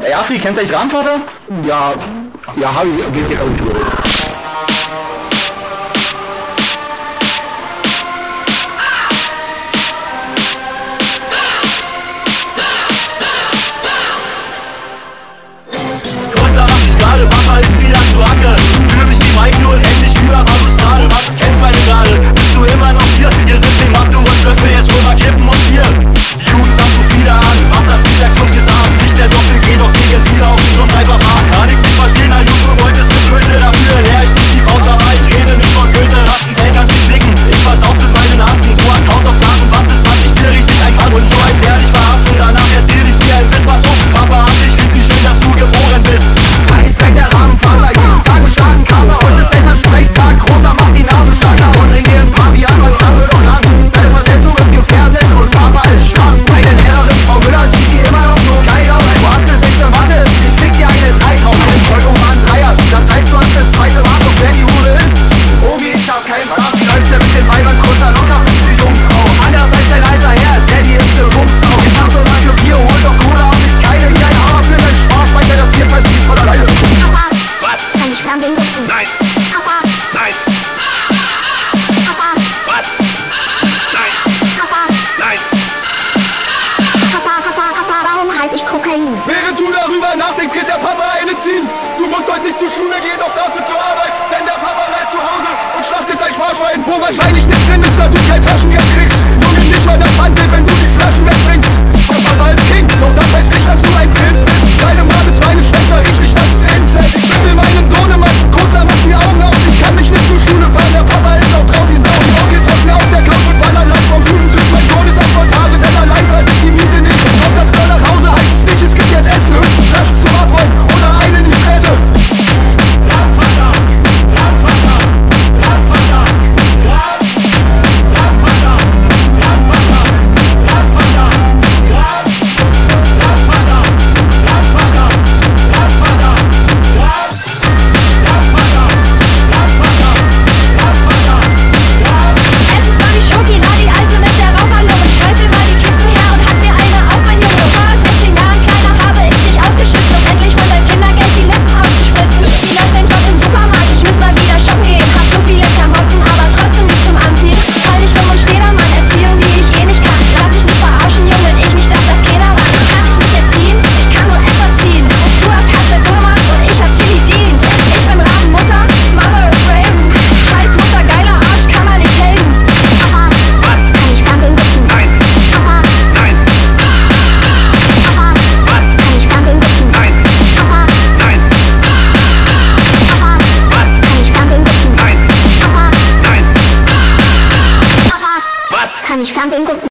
Ey, Afri, kennst du eigentlich Rahmenvater? Ja, hab ich, geht ja auch durch. Gerade Papa ist wieder zu Hacke. Fühl mich wie Mike, nur endlich über Balustrade. Kennst meine Gerade, bist du immer noch hier? Hier sind wir Mann, du und Löffel, jetzt rüber kippen und Bier. Jugendamt ruft wieder an, was hat mich der Clubs getan? Nicht der Doppel, geh doch gegen Ziele auf mich und bleib am Haken. Kann ich nicht verstehen, na Junge, du wolltest mit Gründe dafür. Leer ich nicht die Faust, aber ich rede nicht von Goethe. Rasten, Geld kannst nicht blicken, ich versaus mit meinen Arzen. Du hast Hausaufgaben, bastelst 20 Bier, richtig ein Gras. Und so ein Bär dich verarschen, danach erzähl ich dir ein Biss, was hoch. Papa hat dich lieb, wie schön, dass du geboren bist. Der Rahmenvater, jeden Tag einen starken Kater. Heute ist Elternsprechtag, Rosa macht die Nase starker. Und in ihren Pavian, mein Arm wird noch lang. Deine Versetzung ist gefährdet und Papa ist stark. Meine Lehrerin Frau Müller sieht die immer noch so geil aus. Du hast eine 6. Mathe, ich schick dir eine 3 drauf. Eine Zeugung war ein Dreier, das heißt du hast eine 2. Wartung, wer die Hure ist. Obi, ich hab keinen Spaß. Wie läufst du mit den Weibern kurzer locker, bist du Jungfrau. Anders als dein alter Herr, Daddy ist eine Bumsau. Ich hab so lange Bier, hol doch Cola und nicht keine. Wie ein Hammer für deinen Spaß, weil der das Bier verzieht von alleine. Kann ich Fernsehen gucken? Nein. Papa. Nein. Papa. Was? Nein. Papa. Nein. Papa, warum heiß ich Kokain? Während du darüber nachdenkst, geht der Papa eine ziehen. Du musst heute nicht zur Schule gehen, doch dafür zur Arbeit. Denn der Papa bleibt zu Hause und schlachtet dein Sparschwein. Wo wahrscheinlich nicht drin ist, da du kein Taschengeld kriegst. Junge, nicht mal das Handel, wenn du die Flaschen wegbringst. Der Papa ist King, doch das heißt nicht, dass du ein Pilz bist. Deine Mann ist meine Schwester, ich nicht, das ist Inzest. Ich will meinen Sohn immer kurzer, mach die Augen auf. Ich kann mich nicht zur Schule fahren, der Papa ist auch drauf wie Sau. Die Onkel zocken auf der Couch und ballern live vom Fusentisch. Mein Sohn ist ein Montage, denn allein zahlt sich die Miete nicht. Kommt das Girl nach Hause, heißt es nicht, es gibt jetzt Essen. Höchstens Flaschen zum Abholen oder einen in die Fresse. Landvater. Landvater. Landvater. Landvater. Landvater. Landvater. Es ist zwar die Schoki, na die Alte mit der Raucherlunge. Schmeiß mir mal die Kippen her und hat mir eine auf, mein Junge. Vor 16 Jahren kleiner habe ich dich ausgeschützt, um endlich von deinem Kindergeld die Lippen aufzuspritzen. Wie läuft dein Job im Supermarkt? Ich muss mal wieder shoppen gehen. Hab so viele Klamotten, aber trotzdem nicht zum Anziehen. Fall dich rum und steh da, Mann, Erziehung, die ich eh nicht kann. Lass dich nicht verarschen, Junge, ich mich darf das keiner ran. Kann ich nicht erziehen? Ich kann nur etwas ziehen. Du hast Herzl Thomas und ich hab Tilly Dean. Ich bin Rabenmutter, Mother of Raven. Scheiß Mutter, geiler Arsch, kann man nicht helfen. Papa. Was? Kann ich Fernsehen gucken? Nein. Papa. Nein. Papa. Was? Kann ich Fernsehen gucken? Nein. Papa. Nein. Papa. Was? Kann ich Fernsehen gucken? Nein. Papa. Nein. Papa. Was? Kann ich Fernsehen gucken?